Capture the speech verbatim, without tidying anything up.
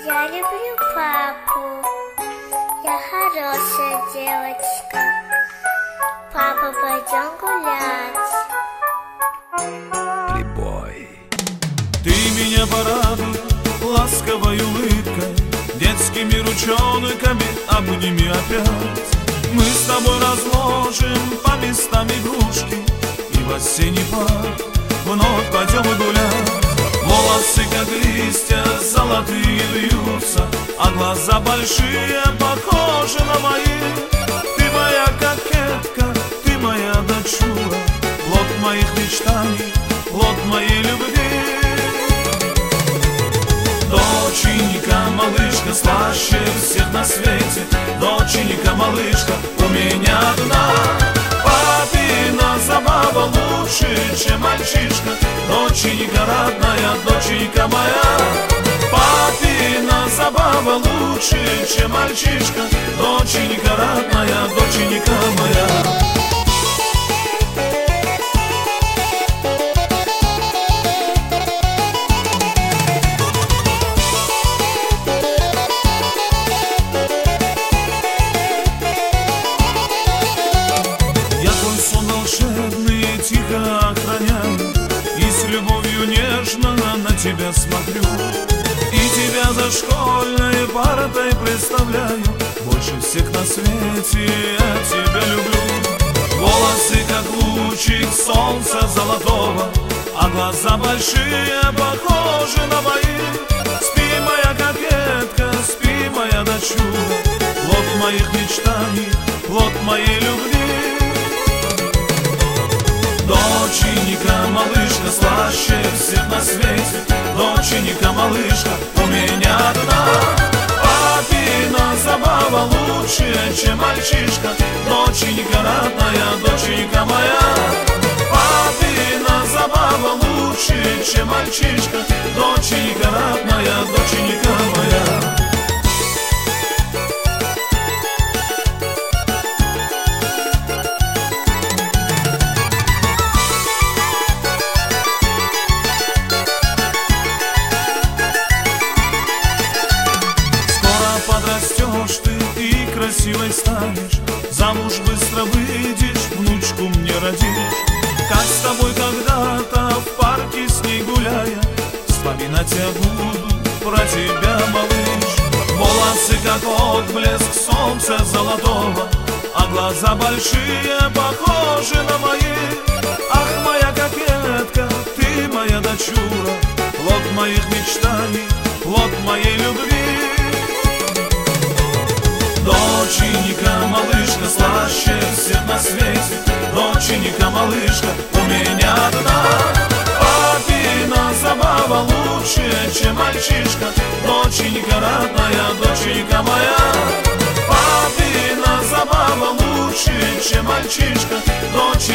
Я люблю папу. Я хорошая девочка. Папа, пойдем гулять. Плейбой. Ты меня порадуй ласковой улыбкой, детскими ручонками обними опять. Мы с тобой разложим по местам игрушки, и в осенний парк вновь пойдем гулять. Волосы, как листья, золотые вьются, а глаза большие, похожи на мои. Ты моя кокетка, ты моя дочура, плод моих мечтаний, плод моей любви. Доченька, малышка, слаще всех на свете. Доченька, малышка, у меня одна. Папина забава лучше, чем мальчишка. Доченька родная, доченька моя. Папина забава лучше, чем мальчишка. Доченька родная, доченька моя. Тихо охраняю и с любовью нежно на тебя смотрю, и тебя за школьной партой представляю. Больше всех на свете я тебя люблю. Волосы, как лучик солнца золотого, а глаза большие, похожи на мои. Спи, моя кокетка, спи, моя дочура, плод моих мечтаний, плод моей любви. Доченька, малышка, слаще всех на свете. Доченька, малышка, у меня одна. Папина забава лучше, чем мальчишка. Доченька родная, доченька моя. Папина забава лучше, чем мальчишка. Доченька родная, доченька моя. Подрастешь ты и красивой станешь, замуж быстро выйдешь, внучку мне родишь. Как с тобой когда-то в парке с ней гуляя, вспоминать я буду про тебя, малыш. Волосы, как отблеск солнца золотого, а глаза большие, похожи на мои. Ах, моя кокетка, ты моя дочура, плод моих мечтаний, плод моей любви. Доченька, малышка, слаще всех на свете. Доченька, малышка, у меня одна. Папина забава лучше, чем мальчишка. Доченька родная, доченька моя. Папина забава лучше, чем мальчишка. Доченька